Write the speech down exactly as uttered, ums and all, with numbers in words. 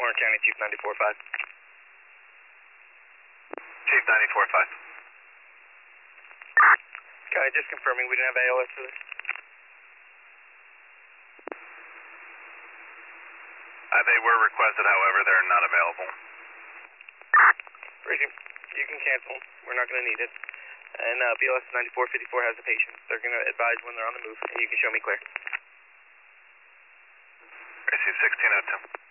Warren County, Chief ninety-four five. Chief ninety-four five. County, just confirming we didn't have A L S for this. Uh, they were requested, however, they're not available. Bridget, you can cancel. We're not going to need it. And uh, B L S ninety-four fifty-four has a patient. They're going to advise when they're on the move, and you can show me clear. Receive sixteen oh two.